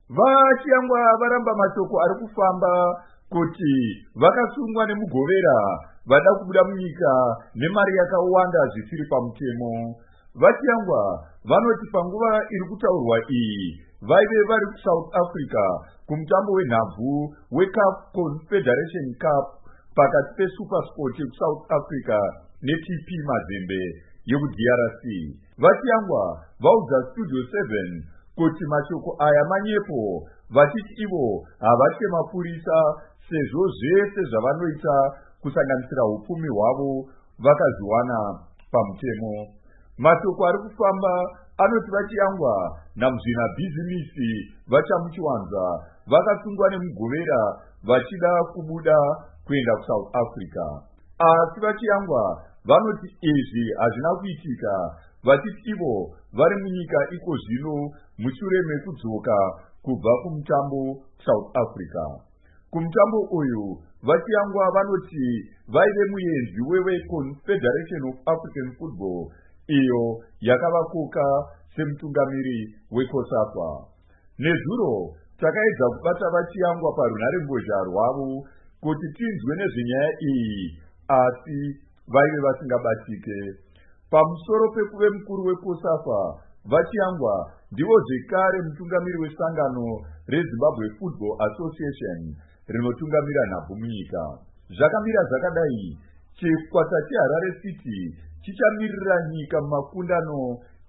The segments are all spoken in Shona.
Vachiyangwa varamba mashoko ari kufamba kuti vakasungwa nemugovera vada kubuda munyika nemari yakawanda zvisiri pamutemo. Vachiyangwa vanoti panguva iri kutaurwa iyi vaive vari kuSouth Africa kumutambo wenhabvu weCAF Confederation Cup pakati peSuperSport yekuSouth Africa neTP Mazembe yekuDRC. Vachiyangwa vaudza Studio 7 kuti mashoko aya manyepo, vachiti ivo havatye mapurisa sezvo zvese zvavanoita kusanganisira upfumi hwavo vakazviwana pamutemo. Mashoko ari kufamba anoti Vachiyangwa namuzvina bhizinisi vachamuchiwanza vakasungwa nemugovera vachida kubuda kuenda kuSouth Africa. Asi Vachiyangwa vanoti izvi hazvina kuitika, vachiti ivo vari munyika iko zvino mushure mekudzoka kubva kumutambo South Africa. Kumutambo uyu Vachiyangwa vanoti vaive muenzi weConfederation of African Football iyo yakavakoka semutungamiri weCOSAFA. Nezuro takaedza kubata Vachiyangwa parunharembozha rwavo kuti tinzwe nezvenyaya iyi, asi vaive vasingabatike. Pamusoro pekuve mukuru weCOSAFA, Vachiyangwa ndivo zvekare mutungamiri wesangano reZimbabwe Football Association rinotungamira nhabvu munyika. Zvakamira zvakadai, chikwata cheHarare City chichamirira nyika mumakundano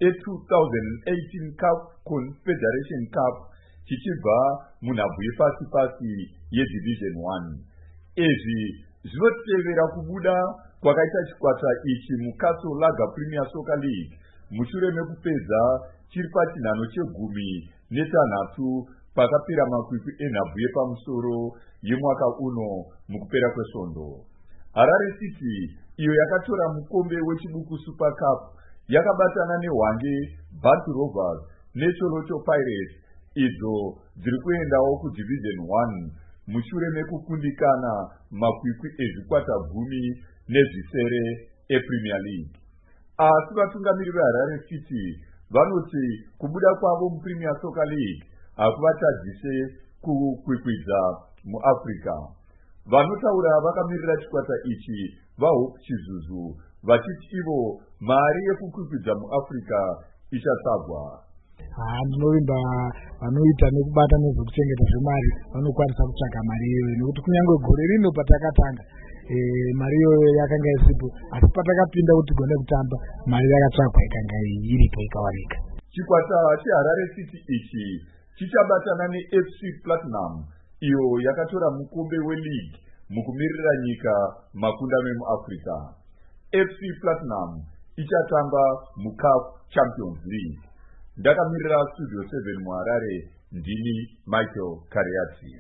e2018 CAF Confederation Cup chichibva munhabvu yepasi-pasi yeDivision 1. Izvi zvinotevera kubuda kwakaita chikwata ichi muCastle Lager Premier Soccer League mushure mekupedza chiri pachinhano chegumi netanhatu pakapera makwikwi enhabvu yepamusoro yemwaka uno mukupera kwesvondo. Harare City iyo yakatora mukombe wechibuku Super Cup yakabatana neHwange, Bantu Rovers neCholoto Pirates idzo dziri kuendawo kuDivision 1 mushure mekukundikana makwikwi ezvikwata gumi nezvisere ePremier League. Asi vatungamiri veHarare City vanoti kubuda kwavo muPremier Soccer League hakuvatadzise kukwikwidza muAfrica. Vanotaura vakamirira chikwata ichi vaHope Chizuzu vachiti ivo mari yekukwikwidza muAfrica ichatsvagwa. Ndinovimba vanoita nekubata nezvekuchengeta zvemari vanokwanisa kutsvaga mari iyoyo, nekuti kunyange gore rino patakatanga mari iyoyo yakanga isipo, asi patakapinda kuti tigone kutamba mari yakatsvagwa ikanga iripo ikawanika. Chikwata cheHarare City ichi chichabatana neFC Platinum iyo yakatora mukombe weLeague mukumirira nyika makundano emuAfrica. FC Platinum ichatamba muCAF Champions League. Ndakamirira Studio 7 muHarare, ndini Michael Kariatsi.